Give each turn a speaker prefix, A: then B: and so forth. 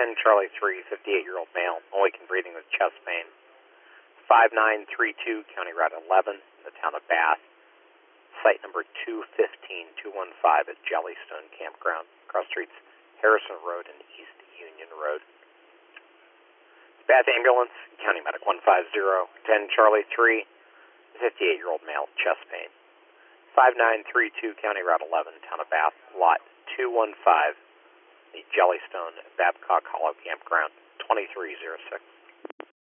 A: Charlie 3, 58-year-old male, awakened breathing with chest pain. 5932, County Route 11, in the town of Bath. Site number 215215 at Jellystone Campground, cross streets Harrison Road and East Union Road. Bath Ambulance, County Medic 150, 10 Charlie 3, 58-year-old male, chest pain. 5932, County Route 11, town of Bath, lot 215, the Jellystone Babcock Hollow Campground, 2306.